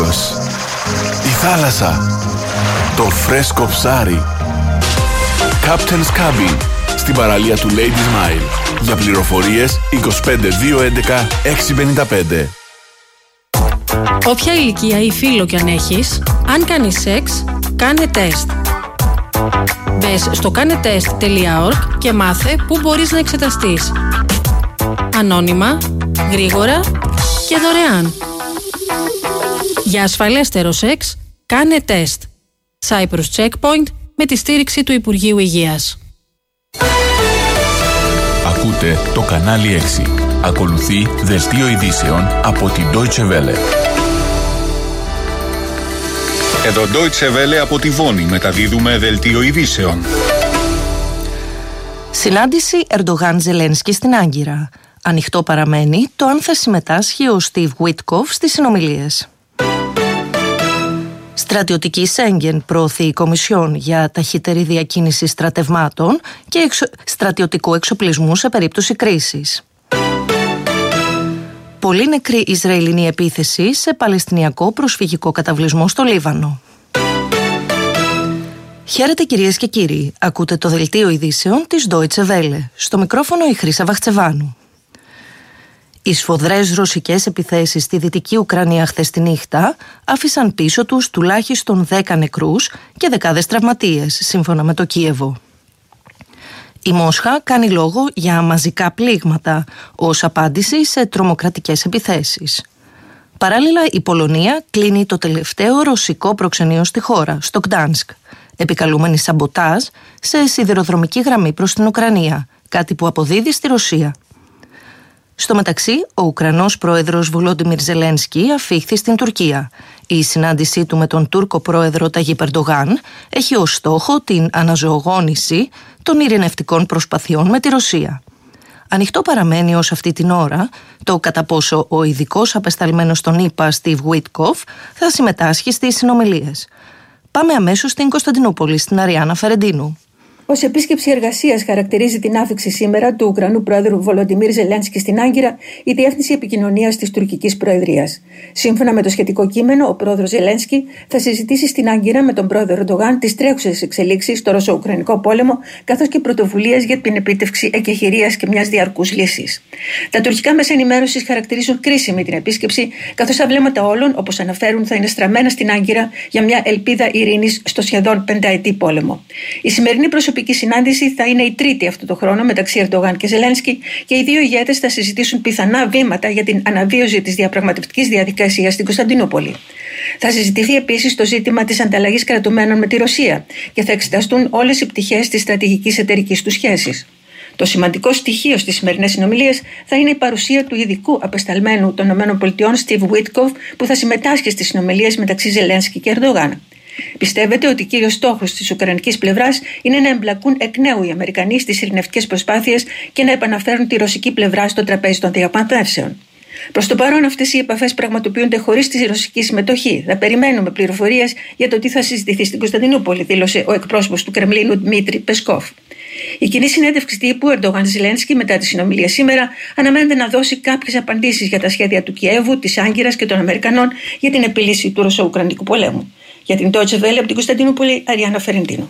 ήλιος, η θάλασσα, το φρέσκο ψάρι. Captain's Cabin, στην παραλία του Lady Smile. Για πληροφορίες 25211 655. Όποια ηλικία ή φύλο κι αν έχεις, αν κάνεις σεξ, κάνε τεστ. Μπες στο κάνετest.org και μάθε πού μπορείς να εξεταστείς. Ανώνυμα, γρήγορα και δωρεάν. Για ασφαλέστερο σεξ, κάνε τεστ. Cyprus Checkpoint με τη στήριξη του Υπουργείου Υγείας. Ακούτε το κανάλι 6. Ακολουθεί δελτίο ειδήσεων από την Deutsche Welle. Εδώ Deutsche Welle από τη Βόνη μεταδίδουμε δελτίο ειδήσεων. Συνάντηση Ερντογάν-Ζελένσκι στην Άγκυρα. Ανοιχτό παραμένει το αν θα συμμετάσχει ο Στιβ Γουίτκοφ στις συνομιλίες. Στρατιωτική Σέγγεν προωθεί η Κομισιόν για ταχύτερη διακίνηση στρατευμάτων και στρατιωτικού εξοπλισμού σε περίπτωση κρίσης. Πολύ νεκρή Ισραηλινή επίθεση σε παλαιστινιακό προσφυγικό καταβλισμό στο Λίβανο. Χαίρετε κυρίες και κύριοι, ακούτε το δελτίο ειδήσεων της Deutsche Welle. Στο μικρόφωνο η Χρύσα Βαχτσεβάνου. Οι σφοδρές ρωσικές επιθέσεις στη Δυτική Ουκρανία χθες τη νύχτα άφησαν πίσω τους τουλάχιστον 10 νεκρούς και δεκάδες τραυματίες, σύμφωνα με το Κίεβο. Η Μόσχα κάνει λόγο για μαζικά πλήγματα ως απάντηση σε τρομοκρατικές επιθέσεις. Παράλληλα, η Πολωνία κλείνει το τελευταίο ρωσικό προξενείο στη χώρα, στο Γκτάνσκ, επικαλούμενη σαμποτάζ σε σιδηροδρομική γραμμή προς την Ουκρανία, κάτι που αποδίδει στη Ρωσία. Στο μεταξύ, ο Ουκρανός πρόεδρος Βολόντιμιρ Ζελένσκι αφήχθη στην Τουρκία. Η συνάντησή του με τον Τούρκο πρόεδρο Ταγίπ Ερντογάν έχει ως στόχο την αναζωογόνηση των ειρηνευτικών προσπαθειών με τη Ρωσία. Ανοιχτό παραμένει ως αυτή την ώρα το κατά πόσο ο ειδικός απεσταλμένος των ΗΠΑ Στιβ Γουίτκοφ θα συμμετάσχει στις συνομιλίες. Πάμε αμέσως στην Κωνσταντινούπολη, στην Αριάννα Φερεντίνου. Ως επίσκεψη εργασίας χαρακτηρίζει την άφιξη σήμερα του Ουκρανού πρόεδρου Βολοντιμίρ Ζελένσκι στην Άγκυρα η Διεύθυνση Επικοινωνίας της Τουρκικής Προεδρίας. Σύμφωνα με το σχετικό κείμενο, ο πρόεδρος Ζελένσκι θα συζητήσει στην Άγκυρα με τον πρόεδρο Ερντογάν τις τρέχουσες εξελίξεις στο Ρωσο-Ουκρανικό πόλεμο, καθώς και πρωτοβουλίες για την επίτευξη εκεχηρίας και μιας διαρκούς λύσης. Τα τουρκικά μέσα ενημέρωσης χαρακτηρίζουν κρίσιμη την επίσκεψη, καθώς τα βλέμματα όλων, όπως αναφέρουν, θα είναι στραμμένα στην Άγκυρα για μια ελπίδα ειρήνης στο σχεδόν πενταετή πόλεμο. Η σημερινή προσωπική συνάντηση θα είναι η τρίτη αυτό το χρόνο μεταξύ Ερντογάν και Ζελένσκι και οι δύο ηγέτες θα συζητήσουν πιθανά βήματα για την αναβίωση της διαπραγματευτικής διαδικασίας στην Κωνσταντινούπολη. Θα συζητηθεί επίσης το ζήτημα της ανταλλαγής κρατουμένων με τη Ρωσία και θα εξεταστούν όλες οι πτυχές της στρατηγικής εταιρικής τους σχέσης. Το σημαντικό στοιχείο στις σημερινές συνομιλίες θα είναι η παρουσία του ειδικού απεσταλμένου των ΗΠΑ Στιβ Γουίτκοφ που θα συμμετάσχει στις συνομιλίες μεταξύ Ζελένσκι και Ερντογάν. Πιστεύετε ότι κύριος στόχος της ουκρανικής πλευράς είναι να εμπλακούν εκ νέου οι Αμερικανοί στις ειρηνευτικές προσπάθειες και να επαναφέρουν τη ρωσική πλευρά στο τραπέζι των διαπραγματεύσεων. Προς το παρόν, αυτές οι επαφές πραγματοποιούνται χωρίς τη ρωσική συμμετοχή. Θα περιμένουμε πληροφορίες για το τι θα συζητηθεί στην Κωνσταντινούπολη, δήλωσε ο εκπρόσωπος του Κρεμλίνου Δημήτρη Πεσκόφ. Η κοινή συνέντευξη τύπου Ερντογάν-Ζελένσκι μετά τη συνομιλία σήμερα αναμένεται να δώσει κάποιες απαντήσεις για τα σχέδια του Κιέβου, της Άγκυρας και των Αμερικανών για την επίλυση του Ρωσο-Ουκρανικού πολέμου. Για την Deutsche Welle από την Κωνσταντινούπολη, Αριάννα Φερεντίνου.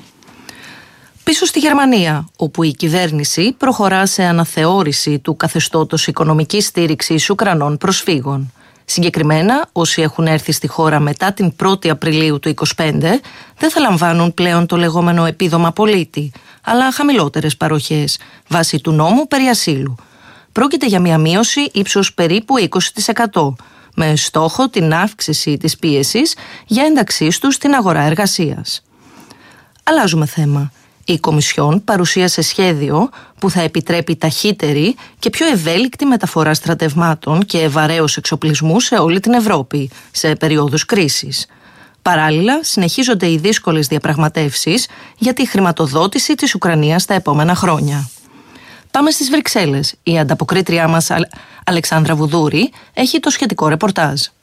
Πίσω στη Γερμανία, όπου η κυβέρνηση προχωρά σε αναθεώρηση του καθεστώτος οικονομικής στήριξης Ουκρανών προσφύγων. Συγκεκριμένα, όσοι έχουν έρθει στη χώρα μετά την 1η Απριλίου του 2025 δεν θα λαμβάνουν πλέον το λεγόμενο επίδομα πολίτη, αλλά χαμηλότερες παροχές, βάσει του νόμου περί ασύλου. Πρόκειται για μια μείωση ύψους περίπου 20%, με στόχο την αύξηση της πίεσης για ένταξή τους στην αγορά εργασίας. Αλλάζουμε θέμα. Η Κομισιόν παρουσίασε σχέδιο που θα επιτρέπει ταχύτερη και πιο ευέλικτη μεταφορά στρατευμάτων και βαρέως εξοπλισμού σε όλη την Ευρώπη σε περίοδους κρίσης. Παράλληλα, συνεχίζονται οι δύσκολες διαπραγματεύσεις για τη χρηματοδότηση της Ουκρανίας τα επόμενα χρόνια. Πάμε στις Βρυξέλλες. Η ανταποκρίτριά μας Αλεξάνδρα Βουδούρη έχει το σχετικό ρεπορτάζ.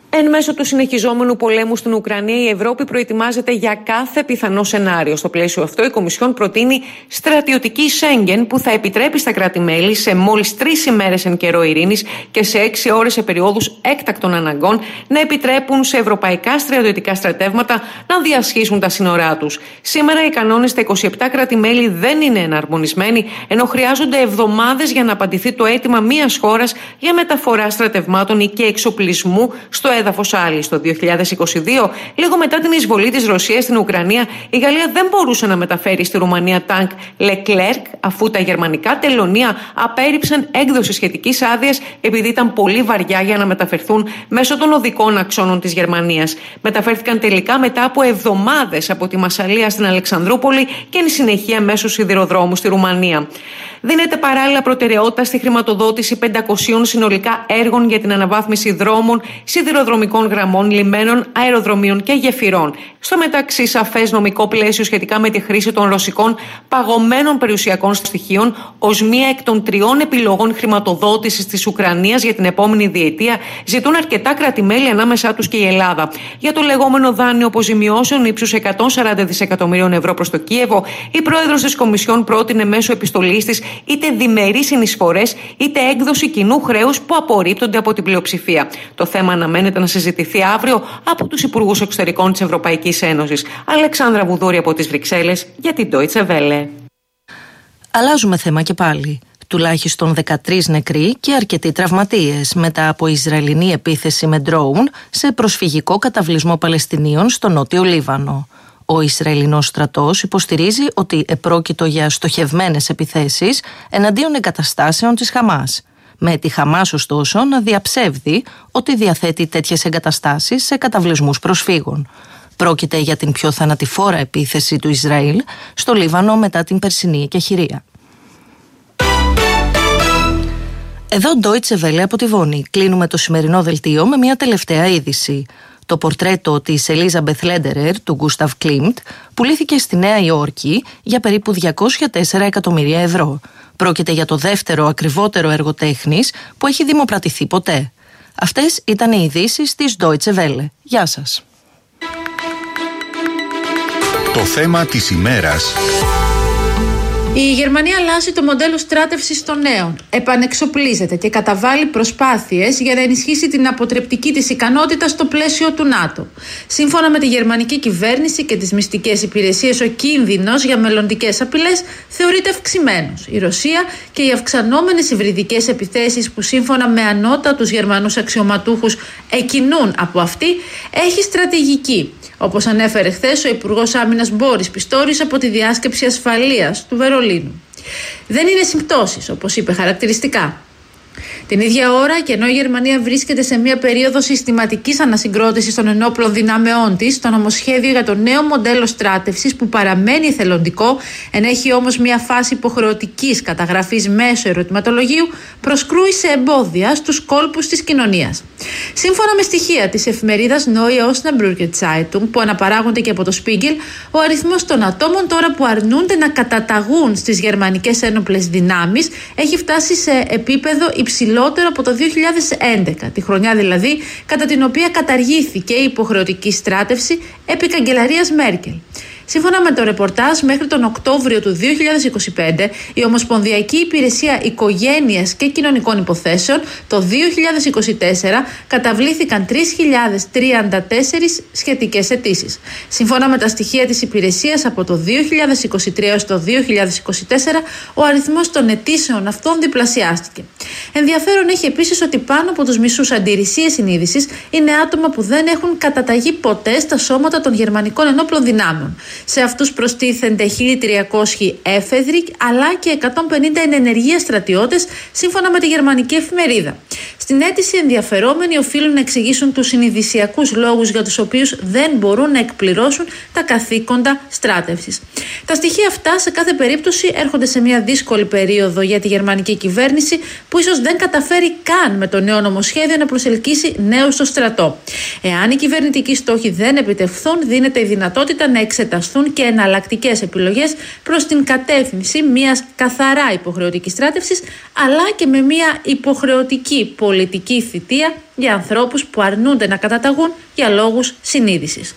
Εν μέσω του συνεχιζόμενου πολέμου στην Ουκρανία, η Ευρώπη προετοιμάζεται για κάθε πιθανό σενάριο. Στο πλαίσιο αυτό, η Κομισιόν προτείνει στρατιωτική Σέγγεν που θα επιτρέπει στα κράτη-μέλη σε μόλις 3 ημέρες εν καιρό ειρήνης και σε 6 ώρες σε περιόδους έκτακτων αναγκών να επιτρέπουν σε ευρωπαϊκά στρατιωτικά στρατεύματα να διασχίσουν τα σύνορά τους. Σήμερα οι κανόνες στα 27 κράτη-μέλη δεν είναι εναρμονισμένοι, ενώ χρειάζονται εβδομάδες για να απαντηθεί το αίτημα μιας χώρας για μεταφορά στρατευμάτων ή και εξοπλισμού στο έδαφος άλλης. Το 2022, λίγο μετά την εισβολή της Ρωσίας στην Ουκρανία, η Γαλλία δεν μπορούσε να μεταφέρει στη Ρουμανία τάγκ Leclerc, αφού τα γερμανικά τελωνεία απέρριψαν έκδοση σχετικής άδειας επειδή ήταν πολύ βαριά για να μεταφερθούν μέσω των οδικών αξώνων της Γερμανίας. Μεταφέρθηκαν τελικά μετά από εβδομάδες από τη Μασσαλία στην Αλεξανδρούπολη και εν συνεχεία μέσω σιδηροδρόμου στη Ρουμανία. Δίνεται παράλληλα προτεραιότητα στη χρηματοδότηση 500 συνολικά έργων για την αναβάθμιση δρόμων, σιδηροδρομικών γραμμών, λιμένων, αεροδρομίων και γεφυρών. Στο μεταξύ, σαφές νομικό πλαίσιο σχετικά με τη χρήση των ρωσικών παγωμένων περιουσιακών στοιχείων ως μία εκ των 3 επιλογών χρηματοδότησης της Ουκρανίας για την επόμενη διετία ζητούν αρκετά κράτη-μέλη, ανάμεσά τους και η Ελλάδα. Για το λεγόμενο δάνειο αποζημιώσεων ύψους 140 δισεκατομμυρίων ευρώ προς το Κίεβο, η πρόεδρος της Κομισιόν πρότεινε μέσω επιστολής της είτε διμερείς συνεισφορές είτε έκδοση κοινού χρέους που απορρίπτονται από την πλειοψηφία. Το θέμα αναμένεται να συζητηθεί αύριο από τους Υπουργούς Εξωτερικών της Ευρωπαϊκής Ένωσης. Αλεξάνδρα Βουδούρη από τις Βρυξέλλες για την Deutsche Welle. Αλλάζουμε θέμα και πάλι. Τουλάχιστον 13 νεκροί και αρκετοί τραυματίες μετά από Ισραηλινή επίθεση με ντρόουν σε προσφυγικό καταβλισμό Παλαιστινίων στο νότιο Λίβανο. Ο Ισραηλινός στρατός υποστηρίζει ότι επρόκειτο για στοχευμένες επιθέσεις εναντίον εγκαταστάσεων της Χαμάς. Με τη Χαμάς ωστόσο να διαψεύδει ότι διαθέτει τέτοιες εγκαταστάσεις σε καταβλισμούς προσφύγων. Πρόκειται για την πιο θανατηφόρα επίθεση του Ισραήλ στο Λίβανο μετά την περσινή εκεχηρία. Εδώ Deutsche Welle από τη Βόνη. Κλείνουμε το σημερινό δελτίο με μια τελευταία είδηση. Το πορτρέτο της Ελίζαμπεθ Λέντερερ του Γκούσταβ Κλίμπτ πουλήθηκε στη Νέα Υόρκη για περίπου 204 εκατομμύρια ευρώ. Πρόκειται για το δεύτερο ακριβότερο έργο τέχνης που έχει δημοπρατηθεί ποτέ. Αυτές ήταν οι ειδήσεις της Deutsche Welle. Γεια σας. Το θέμα της ημέρας. Η Γερμανία αλλάζει το μοντέλο στράτευσης των νέων, επανεξοπλίζεται και καταβάλει προσπάθειες για να ενισχύσει την αποτρεπτική της ικανότητα στο πλαίσιο του ΝΑΤΟ. Σύμφωνα με τη γερμανική κυβέρνηση και τις μυστικές υπηρεσίες, ο κίνδυνος για μελλοντικές απειλές θεωρείται αυξημένος. Η Ρωσία και οι αυξανόμενες υβριδικές επιθέσεις που σύμφωνα με ανώτατους Γερμανούς αξιωματούχους εκκινούν από αυτή έχει στρατηγική. Όπως ανέφερε χθες ο Υπουργός Άμυνας Μπόρις Πιστόρης από τη διάσκεψη ασφαλείας του Βερολίνου. Δεν είναι συμπτώσεις, όπως είπε χαρακτηριστικά. Την ίδια ώρα, και ενώ η Γερμανία βρίσκεται σε μια περίοδο συστηματικής ανασυγκρότησης των ενόπλων δυνάμεών της, το νομοσχέδιο για το νέο μοντέλο στράτευσης, που παραμένει εθελοντικό, ενέχει όμως μια φάση υποχρεωτικής καταγραφής μέσω ερωτηματολογίου, προσκρούει σε εμπόδια στους κόλπους της κοινωνίας. Σύμφωνα με στοιχεία της εφημερίδας Neue Osnabrücker Zeitung, που αναπαράγονται και από το Spiegel, ο αριθμός των ατόμων τώρα που αρνούνται να καταταγούν στις γερμανικές ένοπλες δυνάμεις έχει φτάσει σε επίπεδο υψηλότερο από το 2011, τη χρονιά δηλαδή κατά την οποία καταργήθηκε η υποχρεωτική στράτευση επί καγκελαρίας Μέρκελ. Σύμφωνα με το ρεπορτάζ, μέχρι τον Οκτώβριο του 2025, η Ομοσπονδιακή Υπηρεσία Οικογένειας και Κοινωνικών Υποθέσεων το 2024 καταβλήθηκαν 3.034 σχετικές αιτήσεις. Σύμφωνα με τα στοιχεία της υπηρεσίας, από το 2023 έως το 2024, ο αριθμός των αιτήσεων αυτών διπλασιάστηκε. Ενδιαφέρον έχει επίσης ότι πάνω από τους μισούς αντιρρησίες συνείδησης είναι άτομα που δεν έχουν καταταγεί ποτέ στα σώματα των γερμανικών ενόπλων δυνάμεων. Σε αυτούς προστίθενται 1.300 έφεδροι αλλά και 150 εν ενεργεία στρατιώτες, σύμφωνα με τη γερμανική εφημερίδα. Στην αίτηση, ενδιαφερόμενοι οφείλουν να εξηγήσουν τους συνειδησιακούς λόγους για τους οποίους δεν μπορούν να εκπληρώσουν τα καθήκοντα στράτευσης. Τα στοιχεία αυτά σε κάθε περίπτωση έρχονται σε μια δύσκολη περίοδο για τη γερμανική κυβέρνηση, που ίσως δεν καταφέρει καν με το νέο νομοσχέδιο να προσελκύσει νέους στο στρατό. Εάν οι κυβερνητικοί στόχοι δεν επιτευχθούν, δίνεται η δυνατότητα να εξεταστούν και εναλλακτικές επιλογές προς την κατεύθυνση μιας καθαρά υποχρεωτικής στράτευσης, αλλά και με μια υποχρεωτική πολιτική θητεία για ανθρώπους που αρνούνται να καταταγούν για λόγους συνείδησης.